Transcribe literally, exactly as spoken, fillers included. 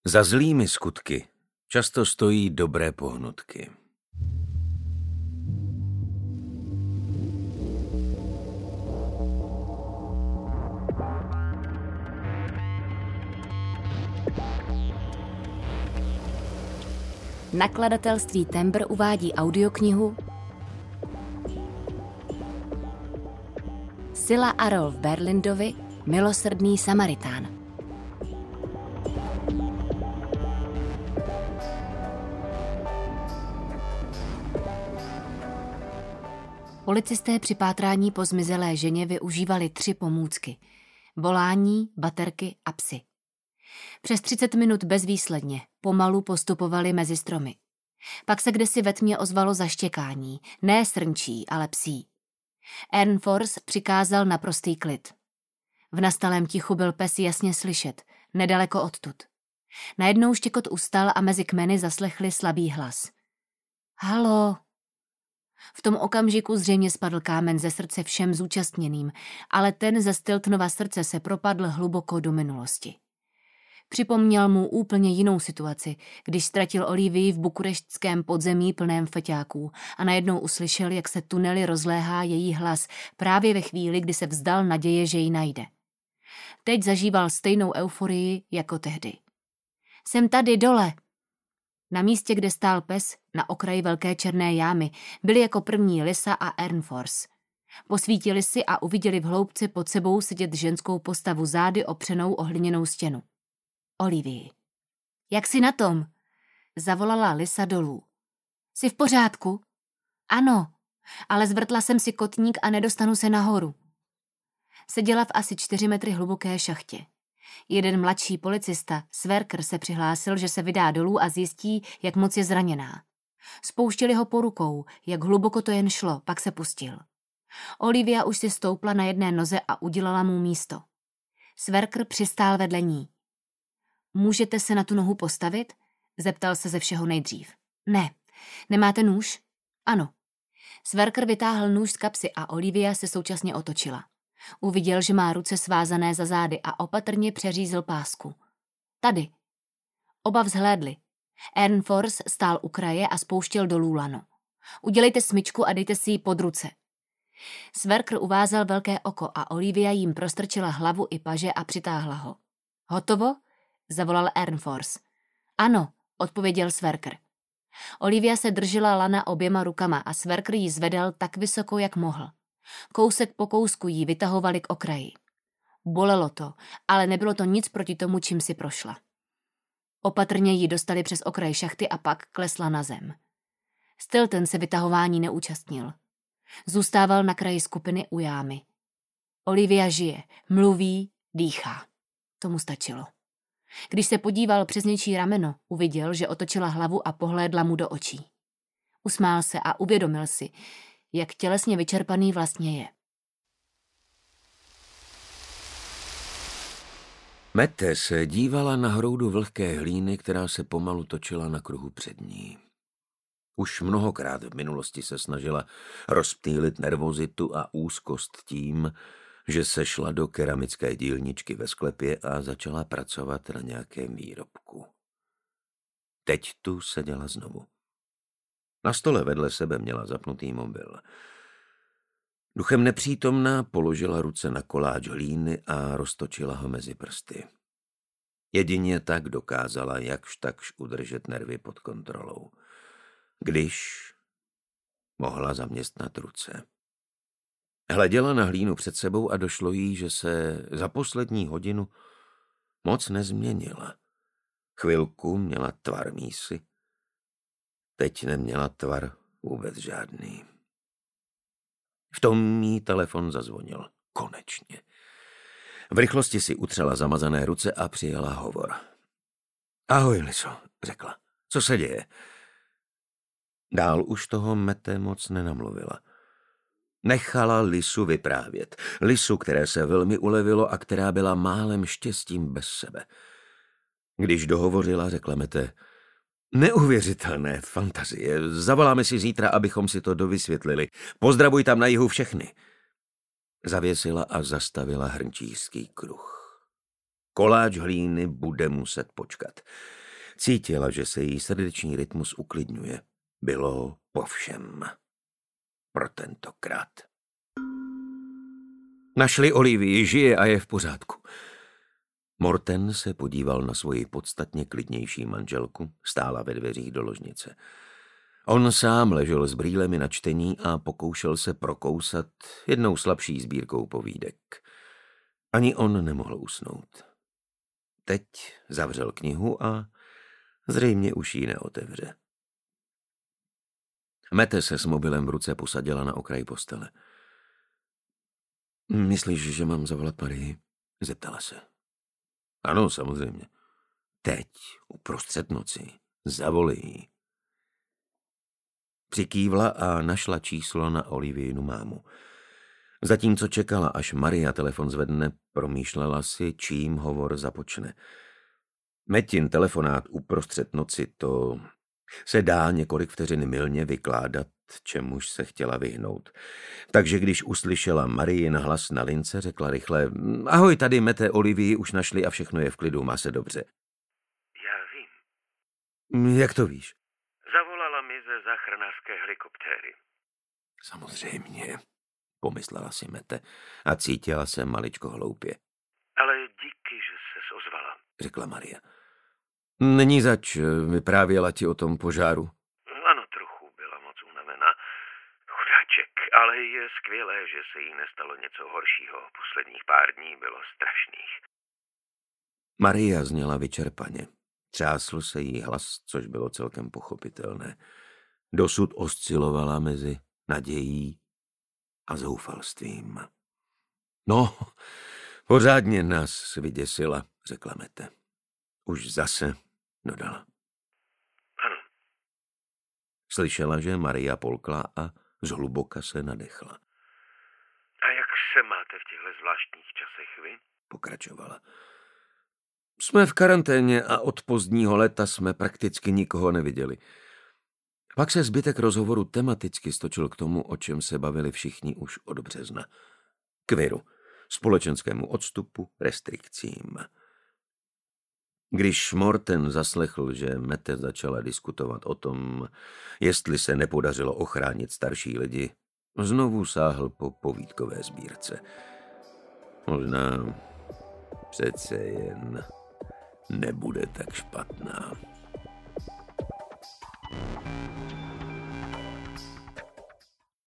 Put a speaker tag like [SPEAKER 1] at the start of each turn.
[SPEAKER 1] Za zlými skutky často stojí dobré pohnutky.
[SPEAKER 2] Nakladatelství Tembr uvádí audioknihu Sila a Rolf Berlindovi Milosrdný Samaritán. Policisté při pátrání po zmizelé ženě využívali tři pomůcky. Volání, baterky a psy. Přes třicet minut bezvýsledně, pomalu postupovali mezi stromy. Pak se kdesi ve tmě ozvalo zaštěkání, ne srnčí, ale psí. Ernfors přikázal naprostý klid. V nastalém tichu byl pes jasně slyšet, nedaleko odtud. Najednou štěkot ustal a mezi kmeny zaslechli slabý hlas. Halo! V tom okamžiku zřejmě spadl kámen ze srdce všem zúčastněným, ale ten ze Stiltonova srdce se propadl hluboko do minulosti. Připomněl mu úplně jinou situaci, když ztratil Olivii v bukureštském podzemí plném feťáků a najednou uslyšel, jak se tunely rozléhá její hlas právě ve chvíli, kdy se vzdal naděje, že ji najde. Teď zažíval stejnou euforii jako tehdy. Jsem tady dole! Na místě, kde stál pes, na okraji velké černé jámy, byli jako první Lisa a Ernfors. Posvítili si a uviděli v hloubce pod sebou sedět ženskou postavu zády opřenou o hliněnou stěnu. Olivii. Jak jsi na tom? Zavolala Lisa dolů. Jsi v pořádku? Ano, ale zvrtla jsem si kotník a nedostanu se nahoru. Seděla v asi čtyři metry hluboké šachtě. Jeden mladší policista, Sverker, se přihlásil, že se vydá dolů a zjistí, jak moc je zraněná. Spouštěli ho po rukou, jak hluboko to jen šlo, pak se pustil. Olivia už si stoupla na jedné noze a udělala mu místo. Sverker přistál vedle ní. Můžete se na tu nohu postavit? Zeptal se ze všeho nejdřív. Ne. Nemáte nůž? Ano. Sverker vytáhl nůž z kapsy a Olivia se současně otočila. Uviděl, že má ruce svázané za zády a opatrně přeřízl pásku. Tady. Oba vzhlédli. Ernfors stál u kraje a spouštěl dolů lano. Udělejte smyčku a dejte si ji pod ruce. Sverker uvázal velké oko a Olivia jim prostrčila hlavu i paže a přitáhla ho. Hotovo? Zavolal Ernfors. Ano, odpověděl Sverker. Olivia se držela lana oběma rukama a Sverker ji zvedal tak vysoko, jak mohl. Kousek po kousku jí vytahovali k okraji. Bolelo to, ale nebylo to nic proti tomu, čím si prošla. Opatrně ji dostali přes okraj šachty a pak klesla na zem. Stilton se vytahování neúčastnil. Zůstával na kraji skupiny u jámy. Olivia žije, mluví, dýchá. Tomu stačilo. Když se podíval přes něčí rameno, uviděl, že otočila hlavu a pohlédla mu do očí. Usmál se a uvědomil si, jak tělesně vyčerpaný vlastně je.
[SPEAKER 1] Mette se dívala na hroudu vlhké hlíny, která se pomalu točila na kruhu před ní. Už mnohokrát v minulosti se snažila rozptýlit nervozitu a úzkost tím, že se šla do keramické dílničky ve sklepě a začala pracovat na nějakém výrobku. Teď tu seděla znovu. Na stole vedle sebe měla zapnutý mobil. Duchem nepřítomná položila ruce na koláč hlíny a roztočila ho mezi prsty. Jedině tak dokázala jakž takž udržet nervy pod kontrolou. Když mohla zaměstnat ruce. Hleděla na hlínu před sebou a došlo jí, že se za poslední hodinu moc nezměnila. Chvilku měla tvar mísy. Teď neměla tvar vůbec žádný. V tom jí telefon zazvonil. Konečně. V rychlosti si utřela zamazané ruce a přijala hovor. Ahoj, Liso, řekla. Co se děje? Dál už toho Mette moc nenamluvila. Nechala Lisu vyprávět. Lisu, které se velmi ulevilo a která byla málem štěstím bez sebe. Když dohovořila, řekla Mette, neuvěřitelné fantazie. Zavoláme si zítra, abychom si to dovysvětlili. Pozdravuj tam na jihu všechny. Zavěsila a zastavila hrnčířský kruh. Koláč hlíny bude muset počkat. Cítila, že se její srdeční rytmus uklidňuje. Bylo po všem. Pro tentokrát. Našli Olivii, žije a je v pořádku. Morten se podíval na svoji podstatně klidnější manželku, stála ve dveřích do ložnice. On sám ležel s brýlemi na čtení a pokoušel se prokousat jednou slabší sbírkou povídek. Ani on nemohl usnout. Teď zavřel knihu a zřejmě už ji neotevře. Mette se s mobilem v ruce posadila na okraj postele. Myslíš, že mám zavolat Marii? Zeptala se. Ano, samozřejmě. Teď, uprostřed noci, zavolej ji. Přikývla a našla číslo na Olivinu mámu. Zatímco čekala, až Maria telefon zvedne, promýšlela si, čím hovor započne. Metin telefonát uprostřed noci, to se dá několik vteřin mylně vykládat, čemuž se chtěla vyhnout. Takže když uslyšela Marijin hlas na lince, řekla rychle: Ahoj, tady Mette, Olivii už našli a všechno je v klidu, má se dobře.
[SPEAKER 3] Já vím.
[SPEAKER 1] Jak to víš?
[SPEAKER 3] Zavolala mi ze záchranářské helikoptéry.
[SPEAKER 1] Samozřejmě, pomyslela si Mette a cítila se maličko hloupě.
[SPEAKER 3] Ale díky, že ses ozvala,
[SPEAKER 1] řekla Maria. Není zač, vyprávěla ti o tom požáru.
[SPEAKER 3] Ano, trochu byla moc unavená. Chudáček, ale je skvělé, že se jí nestalo něco horšího. Posledních pár dní bylo strašných.
[SPEAKER 1] Maria zněla vyčerpaně. Třásl se jí hlas, což bylo celkem pochopitelné. Dosud oscilovala mezi nadějí a zoufalstvím. No, pořádně nás vyděsila, řekla Mette. Už zase, dodala.
[SPEAKER 3] Ano.
[SPEAKER 1] Slyšela, že Maria polkla a zhluboka se nadechla.
[SPEAKER 3] A jak se máte v těchto zvláštních časech vy?
[SPEAKER 1] Pokračovala. Jsme v karanténě a od pozdního léta jsme prakticky nikoho neviděli. Pak se zbytek rozhovoru tematicky stočil k tomu, o čem se bavili všichni už od března. K viru, společenskému odstupu, restrikcím. Když Morten zaslechl, že Mette začala diskutovat o tom, jestli se nepodařilo ochránit starší lidi, znovu sáhl po povídkové sbírce. Možná přece jen nebude tak špatná.